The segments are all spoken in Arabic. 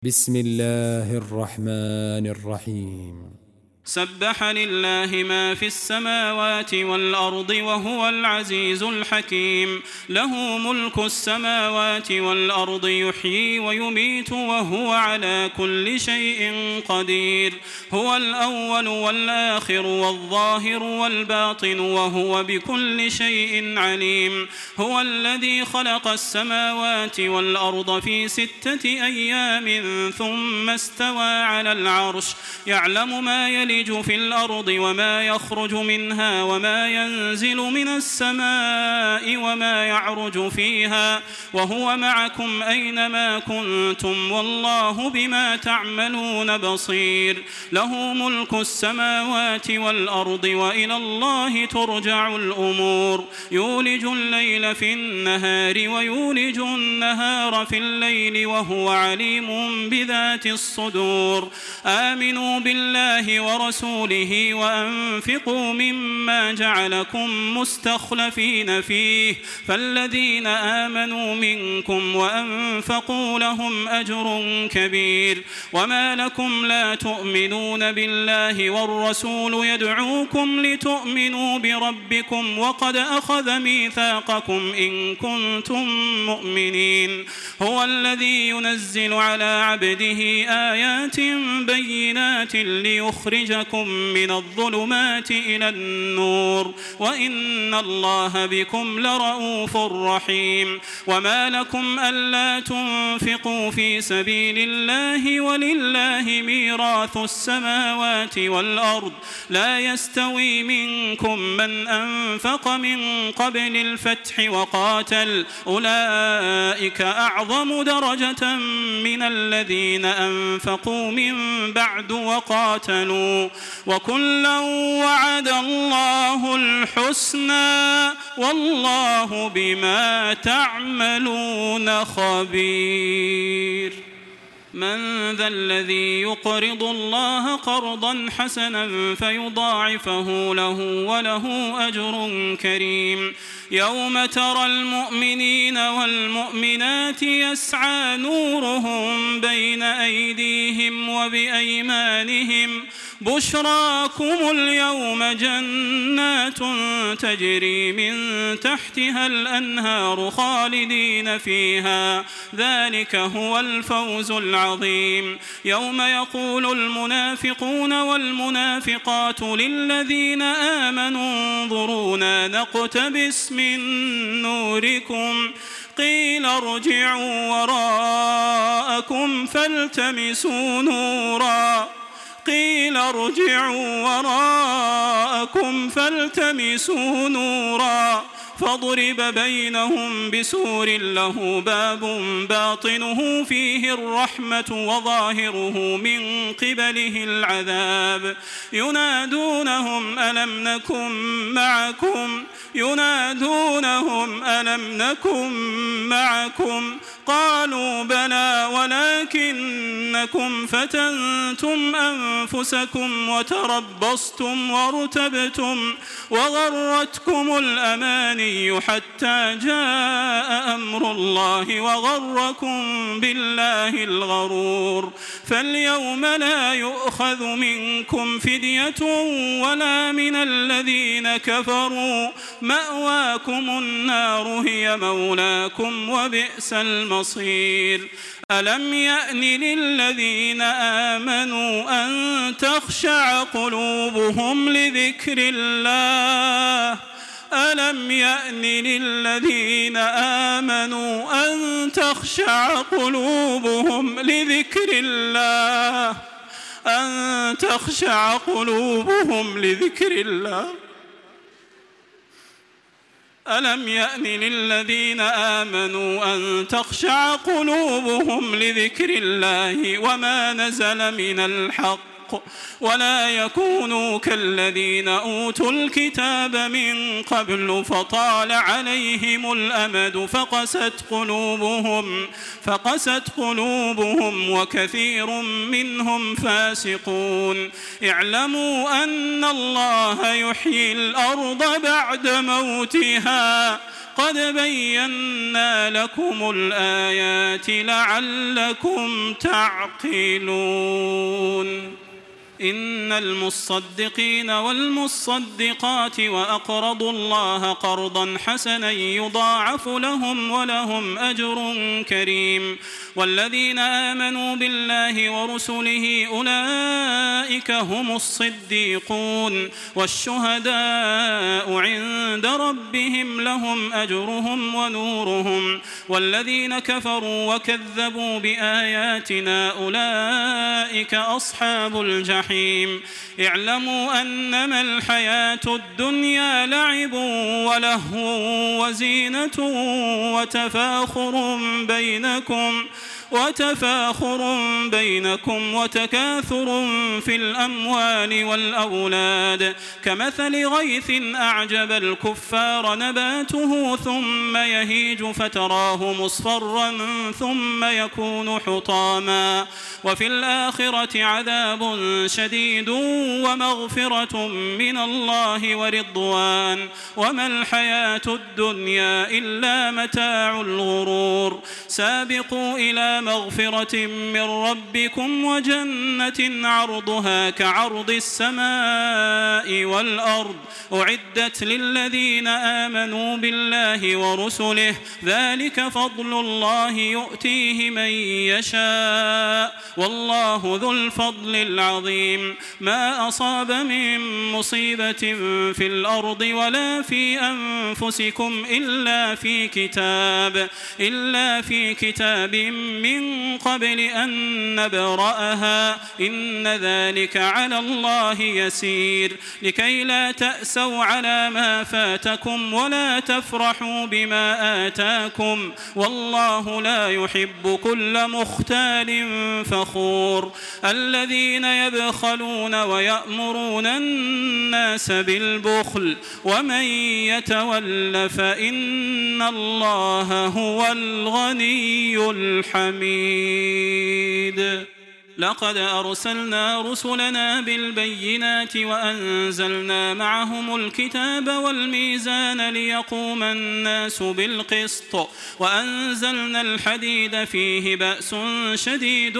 بسم الله الرحمن الرحيم. سبح لله ما في السماوات والأرض وهو العزيز الحكيم. له ملك السماوات والأرض يحيي ويميت وهو على كل شيء قدير. هو الأول والآخر والظاهر والباطن وهو بكل شيء عليم. هو الذي خلق السماوات والأرض في 6 أيام ثم استوى على العرش يعلم ما يلج في الأرض وما يخرج منها وما ينزل من السماء وما يعرج فيها وهو معكم أينما كنتم والله بما تعملون بصير. له ملك السماوات والأرض وإلى الله ترجع الأمور. يولج الليل في النهار ويولج النهار في الليل وهو عليم بذات الصدور. آمنوا بالله ورسوله وأنفقوا مما جعلكم مستخلفين فيه فالذين آمنوا منكم وأنفقوا لهم أجر كبير. وما لكم لا تؤمنون بالله والرسول يدعوكم لتؤمنوا بربكم وقد أخذ ميثاقكم إن كنتم مؤمنين. هو الذي ينزل على عبده آيات بينات ليخرجكم من الظلمات إلى النور وإن الله بكم لرؤوف رحيم. وما لكم ألا تنفقوا في سبيل الله ولله ميراث السماوات والأرض لا يستوي منكم من أنفق من قبل الفتح وقاتل أولئك أعظم درجة من الذين أنفقوا من بعد وقاتلوا وكلا وعد الله الحسنى والله بما تعملون خبير. من ذا الذي يقرض الله قرضا حسنا فيضاعفه له وله أجر كريم. يوم ترى المؤمنين والمؤمنات يسعى نورهم بين أيديهم وبأيمانهم بشراكم اليوم جنات تجري من تحتها الأنهار خالدين فيها ذلك هو الفوز العظيم. يوم يقول المنافقون والمنافقات للذين آمنوا انظرونا نقتبس من نوركم قيل ارجعوا وراءكم فالتمسوا نورا قيل ارجعوا وراءكم فالتمسوا نورا فضرب بينهم بسور له باب باطنه فيه الرحمة وظاهره من قبله العذاب. ينادونهم ألم نكن معكم قالوا بلى ولكنكم فتنتم أنفسكم وتربصتم وارتبتم وغرتكم الأماني حتى جاء أمر الله وغركم بالله الغرور. فاليوم لا يؤخذ منكم فدية ولا من الذين كفروا مأواكم النار هي مولاكم وبئس المصير. ألم يأن للذين آمنوا أن تخشع قلوبهم لذكر الله ألم يأن للذين آمنوا أن تخشع قلوبهم لذكر الله ألم يأن للذين آمنوا أن تخشع قلوبهم لذكر الله وما نزل من الحق ولا يكونوا كالذين أوتوا الكتاب من قبل فطال عليهم الأمد فقست قلوبهم وكثير منهم فاسقون. اعلموا أن الله يحيي الأرض بعد موتها قد بينا لكم الآيات لعلكم تعقلون إن المصدقين والمصدقات وأقرضوا الله قرضا حسنا يضاعف لهم ولهم أجر كريم والذين آمنوا بالله ورسله أولئك هم الصديقون والشهداء عند ربهم لهم أجرهم ونورهم والذين كفروا وكذبوا بآياتنا أولئك أصحاب الجحيم اعلموا أنما الحياة الدنيا لعب ولهو وزينة وتفاخر بينكم وتكاثر في الأموال والأولاد كمثل غيث أعجب الكفار نباته ثم يهيج فتراه مصفرا ثم يكون حطاما وفي الآخرة عذاب شديد ومغفرة من الله ورضوان وما الحياة الدنيا إلا متاع الغرور سابقوا إلى مغفرة من ربكم وجنة عرضها كعرض السماء والأرض أعدت للذين آمنوا بالله ورسله ذلك فضل الله يؤتيه من يشاء والله ذو الفضل العظيم ما أصاب من مصيبة في الأرض ولا في أنفسكم إلا في كتاب من قبل أن نبرأها إن ذلك على الله يسير لكي لا تأسوا على ما فاتكم ولا تفرحوا بما آتاكم والله لا يحب كل مختال فخور الذين يبخلون ويأمرون الناس بالبخل ومن يتول فإن الله هو الغني الحميد لقد أرسلنا رسلنا بالبينات وأنزلنا معهم الكتاب والميزان ليقوم الناس بالقسط وأنزلنا الحديد فيه بأس شديد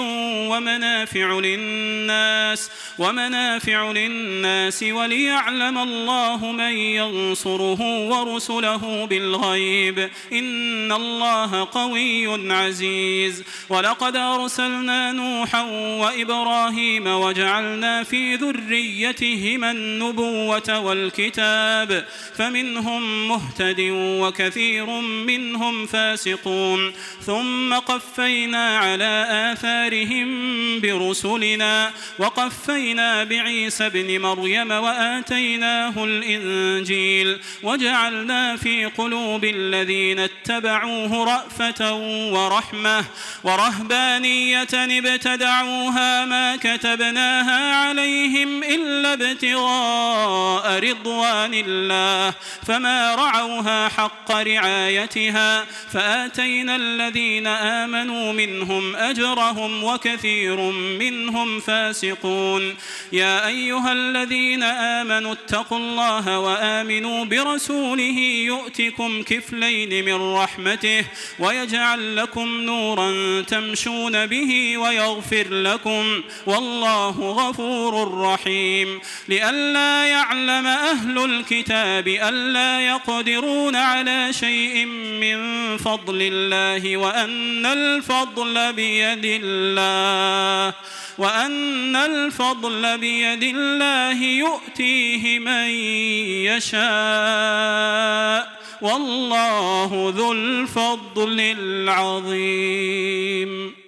ومنافع للناس وليعلم الله من ينصره ورسله بالغيب إن الله قوي عزيز ولقد أرسلنا نوحا وإبراهيم وجعلنا في ذريتهما النبوة والكتاب فمنهم مهتد وكثير منهم فاسقون ثم قفينا على آثارهم برسلنا وقفينا بعيسى ابن مريم وآتيناه الإنجيل وجعلنا في قلوب الذين اتبعوه رأفة ورحمة ورهبانية ابتدعوها ما كتبناها عليهم إلا ابتغاء رضوان الله فما رعوها حق رعايتها فآتينا الذين آمنوا منهم أجرهم وكثير منهم فاسقون يا أيها الذين آمنوا اتقوا الله وآمنوا برسوله يؤتكم كفلين من رحمته ويجعل لكم نورا تمشون به ويغفر لكم والله غفور رحيم لئلا يعلم أهل الكتاب ألا يقدرون على شيء من فضل الله وأن الفضل بيد الله يؤتيه من يشاء والله ذو الفضل العظيم